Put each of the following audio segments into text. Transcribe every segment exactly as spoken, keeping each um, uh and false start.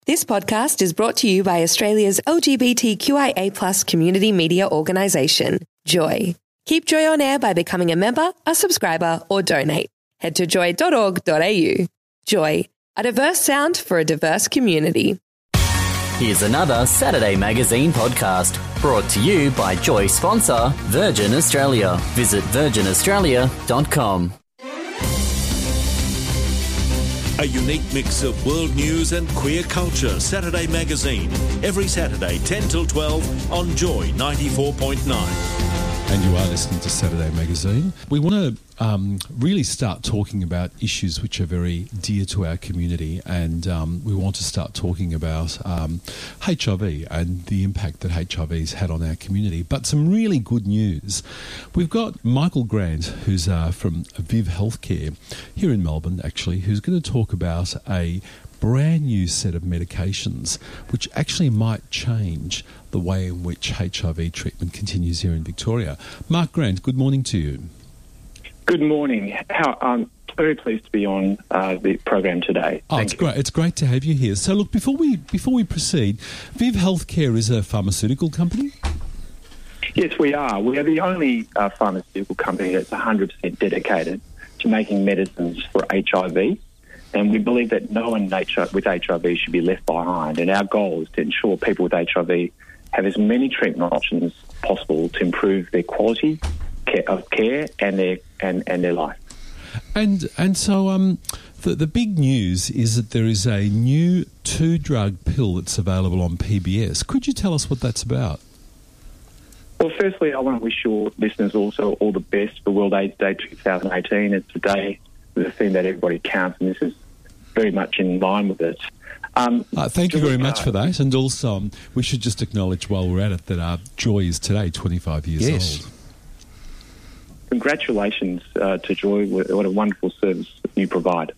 This podcast is brought to you by Australia's L G B T Q I A plus community media organisation, Joy. Keep Joy on air by becoming a member, a subscriber or donate. Head to joy dot org dot a u. Joy, a diverse sound for a diverse community. Here's another Saturday Magazine podcast brought to you by Joy sponsor Virgin Australia. Visit virgin australia dot com. A unique mix of world news and queer culture. Saturday Magazine. Every Saturday, ten till twelve on Joy ninety-four point nine. And you are listening to Saturday Magazine. We want to um, really start talking about issues which are very dear to our community, and um, we want to start talking about um, H I V and the impact that H I V has had on our community. But some really good news. We've got Michael Grant, who's uh, from Viv Healthcare here in Melbourne, actually, who's going to talk about a brand new set of medications which actually might change the way in which H I V treatment continues here in Victoria. Mark Grant, good morning to you. Good morning. How, I'm very pleased to be on uh, the program today. Oh, Thank it's you. great. It's great to have you here. So, look, before we before we proceed, Viv Healthcare is a pharmaceutical company? Yes, we are. We are the only uh, pharmaceutical company that's one hundred percent dedicated to making medicines for H I V. And we believe that no one with H I V should be left behind. And our goal is to ensure people with H I V have as many treatment options as possible to improve their quality of care and their and, and their life. And and so um, the the big news is that there is a new two-drug pill that's available on P B S. Could you tell us what that's about? Well, firstly, I want to wish your listeners also all the best for World AIDS Day twenty eighteen. It's a day with a theme that everybody counts, and this is very much in line with it. Um, uh, thank you very much for that. And also, um, we should just acknowledge while we're at it that our Joy is today twenty-five years yes. old. Congratulations uh, to Joy. What a wonderful service you provide.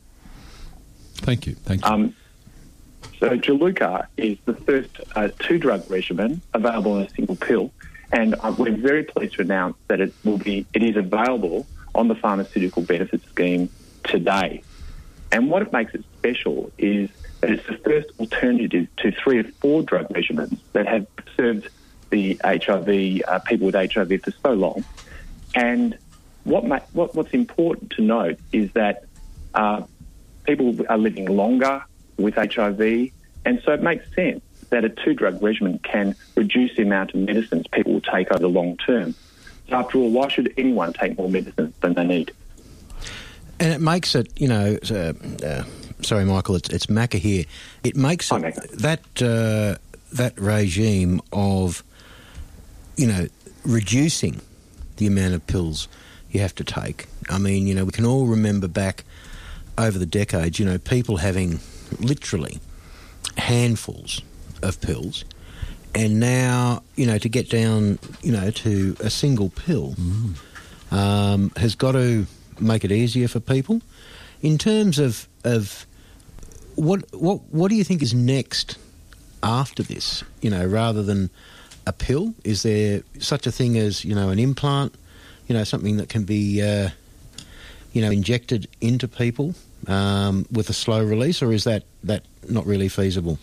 Thank you. Thank you. Um, so Juluca is the first uh, two-drug regimen available in a single pill, and uh, we're very pleased to announce that it will be. It is available on the Pharmaceutical Benefits Scheme today. And what it makes it special is that it's the first alternative to three or four drug regimens that have served the H I V, uh, people with H I V for so long. And what, ma- what what's important to note is that uh, people are living longer with H I V, and so it makes sense that a two-drug regimen can reduce the amount of medicines people will take over the long term. So after all, why should anyone take more medicines than they need? And it makes it, you know, uh, uh, sorry, Michael, it's, it's Macca here. It makes Hi, it, Macca. that uh, that regime of, you know, reducing the amount of pills you have to take. I mean, you know, we can all remember back over the decades, you know, people having literally handfuls of pills, and now, you know, to get down, you know, to a single pill mm. um, has got to make it easier for people. In terms of of what what what do you think is next after this? You know, rather than a pill, is there such a thing as, you know, an implant? You know, something that can be uh, you know, injected into people um, with a slow release, or is that that not really feasible?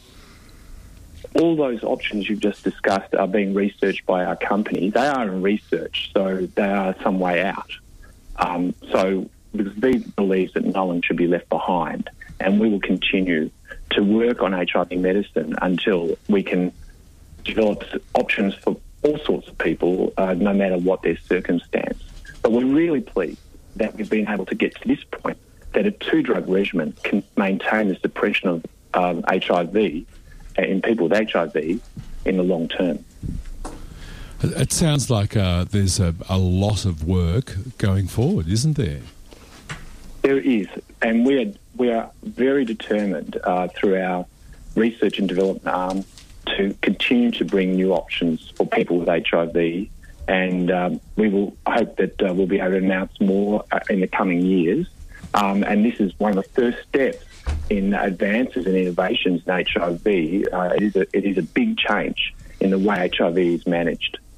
All those options you've just discussed are being researched by our company. They are in research, so they are some way out. Um, so because Viv believes that no one should be left behind, and we will continue to work on H I V medicine until we can develop options for all sorts of people, uh, no matter what their circumstance. But we're really pleased that we've been able to get to this point, that a two-drug regimen can maintain the suppression of um, H I V in people with H I V in the long term. It sounds like uh, there's a, a lot of work going forward, isn't there? There is, and we are we are very determined uh, through our research and development arm to continue to bring new options for people with H I V, and um, we will hope that uh, we'll be able to announce more uh, in the coming years. Um, and this is one of the first steps in advances and innovations in H I V. Uh, it is a, it is a big change in the way H I V is managed.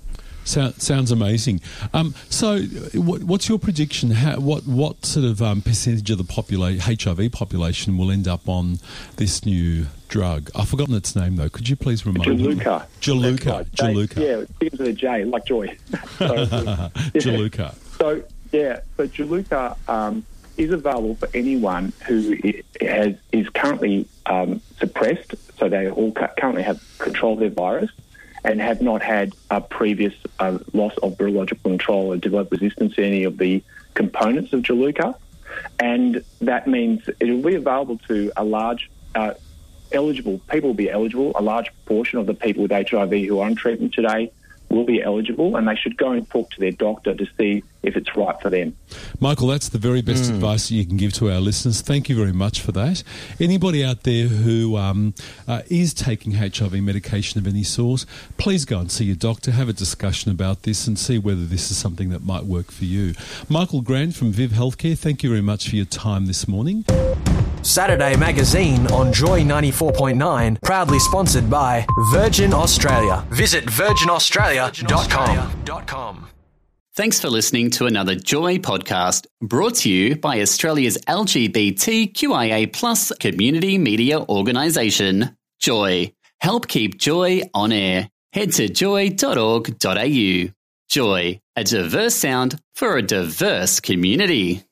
So, sounds amazing. Um, so, what, what's your prediction? How, what what sort of um, percentage of the popula- H I V population will end up on this new drug? I've forgotten its name, though. Could you please remind me? Juluca. Juluca. Right. Juluca. Yeah, it begins with a J, like joy. so, yeah. Juluca. So, yeah, so Juluca um, is available for anyone who has, is currently um, suppressed, so they all currently have control of their virus, and have not had a previous uh, loss of virological control or developed resistance to any of the components of Juluca. And that means it will be available to a large, uh, eligible, people will be eligible, a large proportion of the people with H I V who are on treatment today will be eligible, and they should go and talk to their doctor to see if it's right for them. Michael, that's the very best mm. advice you can give to our listeners. Thank you very much for that. Anybody out there who um, uh, is taking H I V medication of any sort, please go and see your doctor, have a discussion about this and see whether this is something that might work for you. Michael Grant from Viv Healthcare, thank you very much for your time this morning. Saturday Magazine on Joy ninety-four point nine, proudly sponsored by Virgin Australia. Visit virgin australia dot com. Thanks for listening to another Joy podcast brought to you by Australia's L G B T Q I A plus community media organisation, Joy. Help keep Joy on air. Head to joy dot org dot a u. Joy, a diverse sound for a diverse community.